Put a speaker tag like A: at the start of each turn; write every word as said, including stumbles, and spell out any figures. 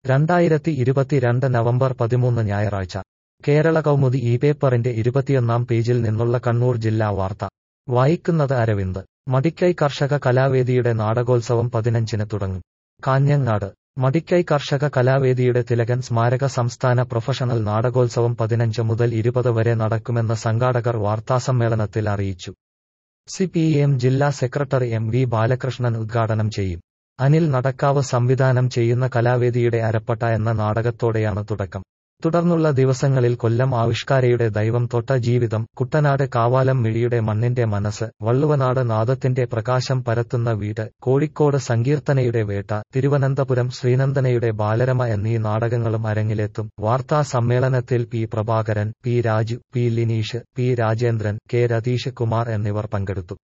A: രണ്ടായിരത്തി ഇരുപത്തിരണ്ട് നവംബർ പതിമൂന്ന് ഞായറാഴ്ച കേരള കൗമുദി ഈ പേപ്പറിന്റെ ഇരുപത്തിയൊന്നാം പേജിൽ നിന്നുള്ള കണ്ണൂർ ജില്ലാ വാർത്ത വായിക്കുന്നത് അരവിന്ദ്. മടിക്കൈ കർഷക കലാവേദിയുടെ നാടകോത്സവം പതിനഞ്ചിന് തുടങ്ങും. കാഞ്ഞങ്ങാട് മടിക്കൈ കർഷക കലാവേദിയുടെ തിലകൻ സ്മാരക സംസ്ഥാന പ്രൊഫഷണൽ നാടകോത്സവം പതിനഞ്ച് മുതൽ ഇരുപത് വരെ നടക്കുമെന്ന് സംഘാടകർ വാർത്താസമ്മേളനത്തിൽ അറിയിച്ചു. സി പി എം ജില്ലാ സെക്രട്ടറി എം വി ബാലകൃഷ്ണൻ ഉദ്ഘാടനം ചെയ്യും. അനിൽ നടക്കാവ് സംവിധാനം ചെയ്യുന്ന കലാവേദിയുടെ അരപ്പട്ട എന്ന നാടകത്തോടെയാണ് തുടക്കം. തുടർന്നുള്ള ദിവസങ്ങളിൽ കൊല്ലം ആവിഷ്കാരയുടെ ദൈവം തൊട്ട ജീവിതം, കുട്ടനാട് കാവാലം മിഴിയുടെ മണ്ണിന്റെ മനസ്സ്, വള്ളുവനാട് നാദത്തിന്റെ പ്രകാശം പരത്തുന്ന വീട്, കോഴിക്കോട് സങ്കീർത്തനയുടെ വേട്ട, തിരുവനന്തപുരം ശ്രീനന്ദനയുടെ ബാലരമ എന്നീ നാടകങ്ങളും അരങ്ങിലെത്തും. വാർത്താ സമ്മേളനത്തിൽ P Prabhakaran, P Raju, P Lineesh, P Rajendran, K Ratheesh Kumar എന്നിവർ പങ്കെടുത്തു.